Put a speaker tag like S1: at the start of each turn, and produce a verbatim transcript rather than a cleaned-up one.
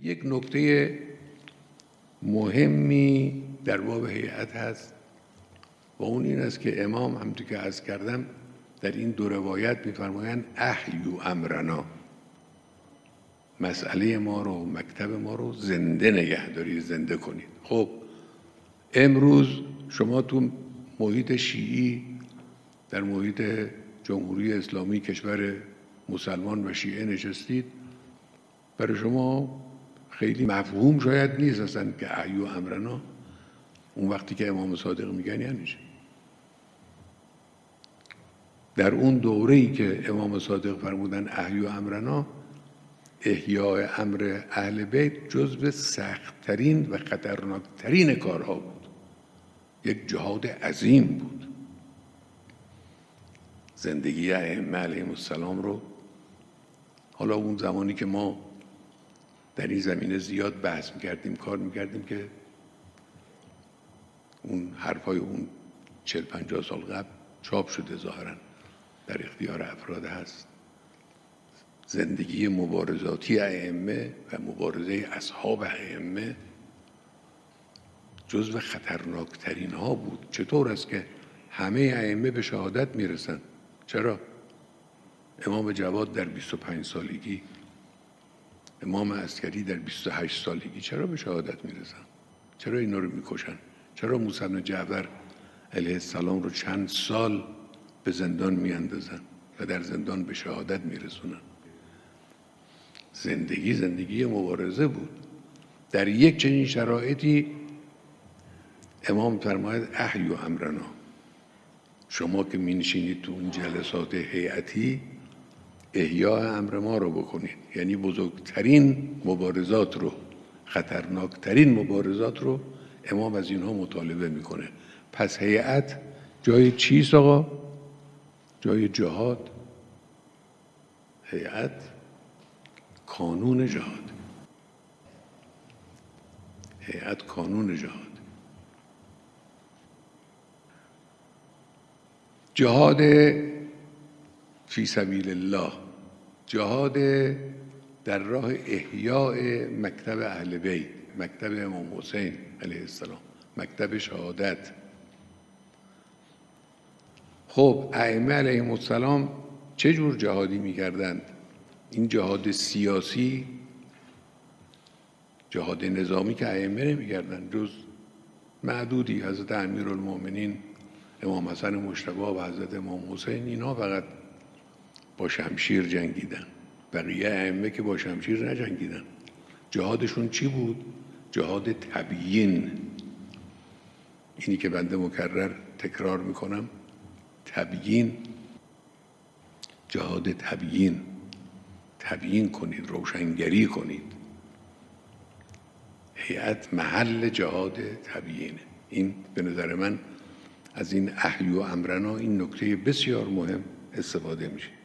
S1: یک نکته مهمی در باب هیئت هست و اون این است که امام همونطور که عرض کردم در این دو روایت می‌فرمایند احیوا امرنا، مسئله ما رو، مکتب ما رو زنده نگه دارید، زنده کنید. خب امروز شما تو محیط شیعی، در محیط جمهوری اسلامی کشور مسلمان و شیعه نشستید، برای شما خیلی مفهوم شاید نیست اصلا که احیوا امرنا اون وقتی که امام صادق میگن یعنی چه. در اون دوره‌ای که امام صادق فرمودن احیوا امرنا، احیاء امر اهل بیت جزو سخت‌ترین و خطرناکترین کارها بود، یک جهاد عظیم بود. زندگی ائمه علیهم السلام رو، حالا اون زمانی که ما در این زمینه زیاد بحث میکردیم، کار میکردیم که اون حرفای اون چهل پنجاه سال قبل چاپ شده، ظاهراً در اختیار افراد هست. زندگی مبارزاتی ائمه و مبارزه اصحاب ائمه جزو خطرناکترین ها بود. چطور است که همه ائمه به شهادت میرسن؟ چرا؟ امام جواد در بیست و پنج سالگی، امام عسکری در بیست و هشت سالگی چرا به شهادت میرسن؟ چرا اینا رو میکشن؟ چرا موسی بن جعفر علیه السلام رو چند سال به زندان میاندازن و در زندان به شهادت میرسونن؟ زندگی زندگی مبارزه بود. در یک چنین شرایطی امام فرماید احیوا امرنا، شما که می نشینید تو اون جلسات هیئتی احیاء امر ما رو بکنید، یعنی بزرگترین مبارزات رو، خطرناکترین مبارزات رو امام از اینها مطالبه میکنه. پس هیئت جای چیست آقا؟ جای جهاد. هیئت کانون جهاد، هیئت کانون جهاد. جهاد فی سبیل الله، جهاد در راه احیاء مکتب اهل بیت، مکتب امام حسین علیه السلام، مکتب شهادت. خب ائمه علیهم السلام چه جور جهادی می‌کردند؟ این جهاد سیاسی، جهاد نظامی که ائمه نمی‌کردند، جز معدودی، حضرت امیرالمومنین امام حسن مجتبی و حضرت امام حسین، اینا فقط با شمشیر جنگیدن، بقیه ائمه که با شمشیر نجنگیدن. جهادشون چی بود؟ جهاد تبیین. اینی که بنده مکرر تکرار میکنم، تبیین، جهاد تبیین. تبیین کنید، روشنگری کنید. هیئت محل جهاد تبیینه. این به نظر من از این احیوا امرنا این نکته بسیار مهم استفاده میشه.